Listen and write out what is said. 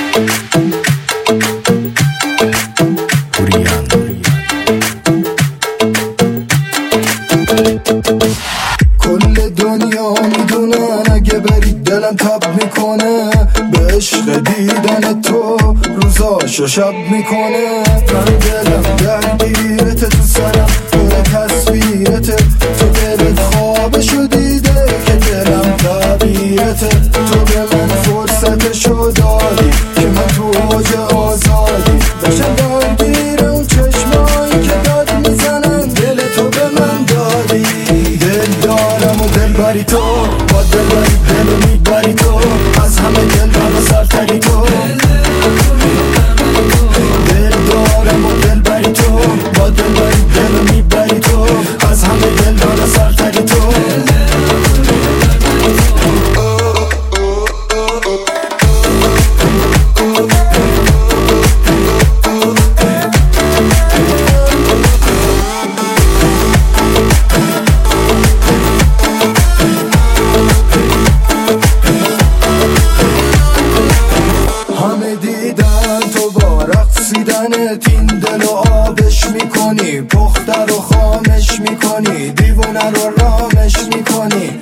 کل دنیا میدونن اگه برید دلم تب میکنه، به عشق دیدن تو روزاشو شب میکنه. من دلم درگیرته، تو سرم پر تصویرته، تو دلت خوابشو دیده که دلم تعبیرته. تو به من فرصتشو دادی که من تو اوج آزادی باشم درگیر اون چشمایی که داد میزنن، دل تو به من دادی. دل دارم و دل بری تو، با دل بری دلو میبری تو، از همه دل دارم سرتری تو. دل دارم و دل بری تو، با دل بری دلو میبری تو، از همه دل دارم سرتری تو. این دل و آبش میکنی، پخته رو خامش میکنی، دیوونه رو رامش میکنی.